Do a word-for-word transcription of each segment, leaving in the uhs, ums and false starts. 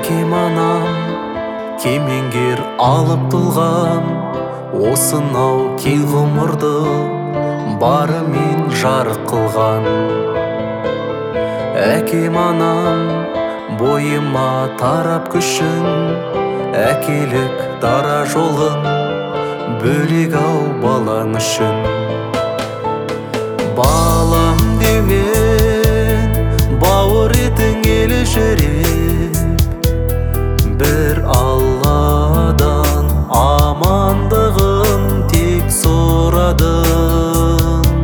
Әкем анам кемеңгер алып тұлғам, осынау кел ғұмырды барымен жарық қылған. Әкем анам бойыма тарап күшін, әкелік дара жолын бөлек ау балаң үшін. Балам деумен бауыр етің елі жүрек, бір Алладан амандығын тек сұрадым.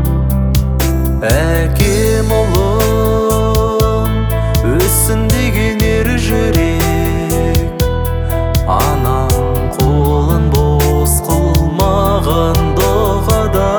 Әкем ұлым өссін деген ер жүрек, анам қолын бос қылмаған дұғадан.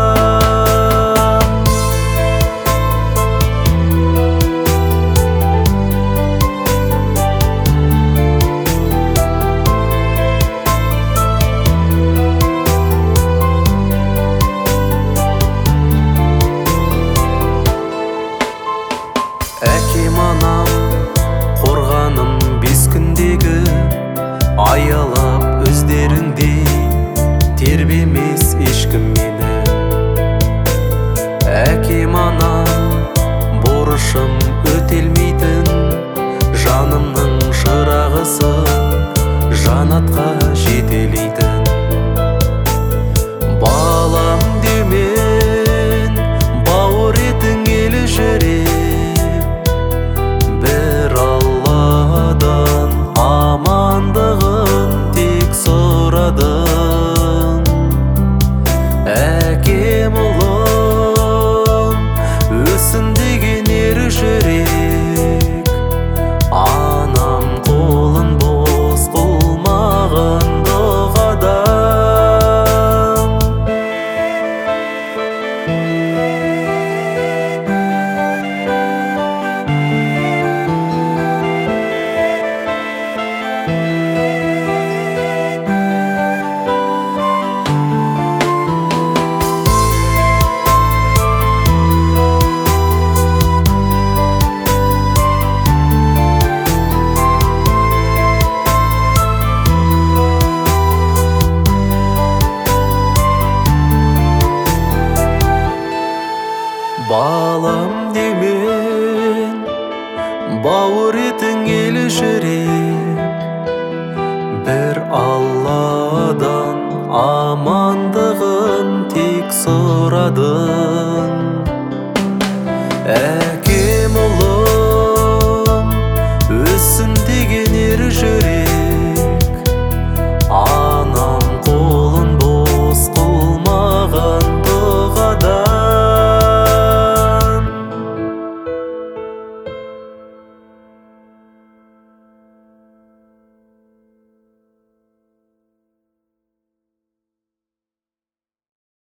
Әкем анам қорғаным бес күндегі, аялап өздеріңдей тербемес ешкім мені. Әкем анам борышым өтелмейтін, жанымның шырағысың жанатқа жетелейтін. Балам деумен бауыр етің елі жүрек, бір Алладан амандығын тек сұрадым. Әкем ұлым өссін деген ер жүрек, анам қолын бос қылмаған дұғадан. Балам демен бауыр етің елі жүрек, бір Алла